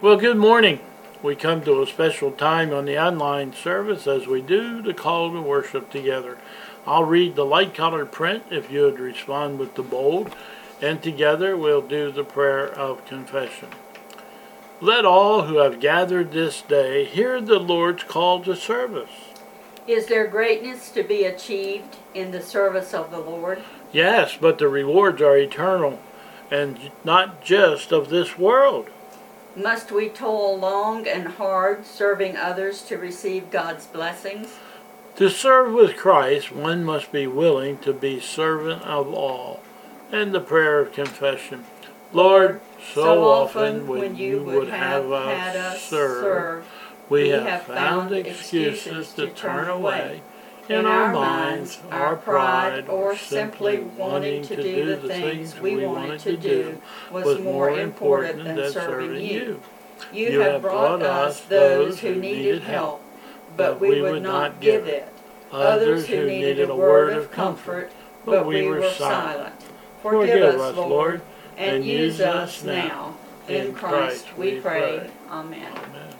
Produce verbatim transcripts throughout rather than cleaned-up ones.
Well, good morning. We come to a special time on the online service as we do the call to worship together. I'll read the light colored print if you would respond with the bold, and together we'll do the prayer of confession. Let all who have gathered this day hear the Lord's call to service. Is there greatness to be achieved in the service of the Lord? Yes, but the rewards are eternal and not just of this world. Must we toil long and hard, serving others to receive God's blessings? To serve with Christ, one must be willing to be servant of all. And the prayer of confession. Lord, so, so often when you would have, have us, us serve, serve, we have found excuses to turn away. In our minds, our pride, or simply wanting to do the things we wanted to do was more important than serving you. You have brought us those who needed help, but we would not give it. Others who needed a word of comfort, but we were silent. Forgive us, Lord, and use us now. In Christ we pray. Amen.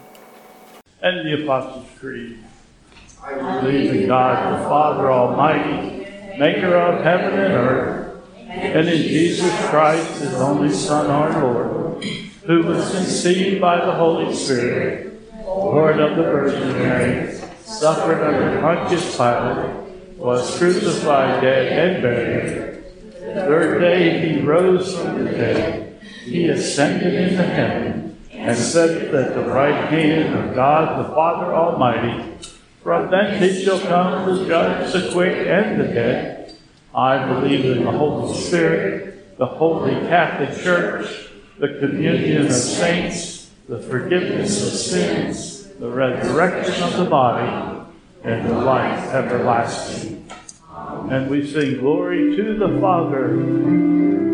And the Apostles' Creed. I believe in God the Father Almighty, maker of heaven and earth, and in Jesus Christ, his only Son, our Lord, who was conceived by the Holy Spirit, born of the Virgin Mary, suffered under Pontius Pilate, was crucified, dead, and buried. The third day he rose from the dead. He ascended into heaven and sat at the right hand of God the Father Almighty. From thence he shall come to judge the quick and the dead. I believe in the Holy Spirit, the Holy Catholic Church, the communion of saints, the forgiveness of sins, the resurrection of the body, and the life everlasting. And we sing glory to the Father,